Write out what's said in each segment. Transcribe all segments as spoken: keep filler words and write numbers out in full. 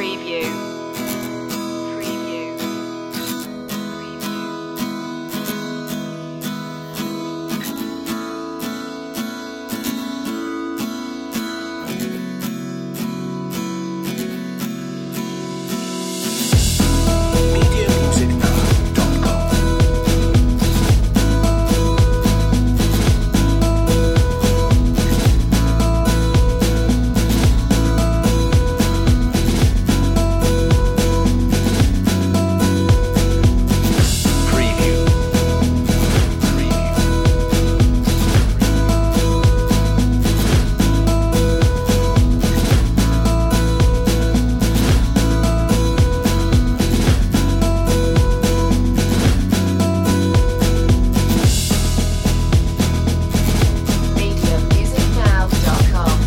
Preview. Preview. media music now dot com. Preview. media music now dot com.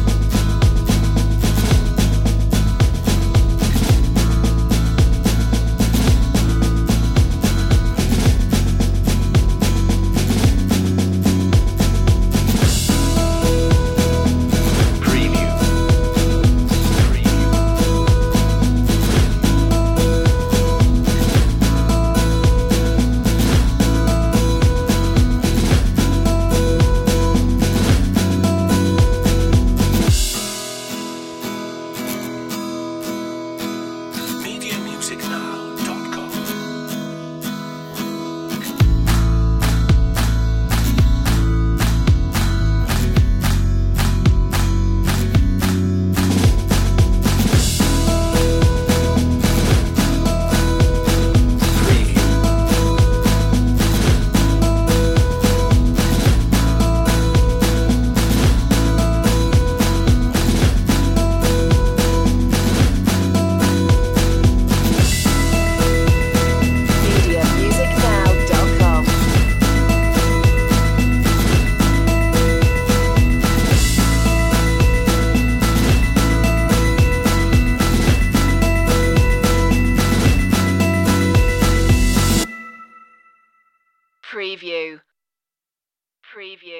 Preview. media music now dot com. Preview. media music now dot com. Preview. Preview.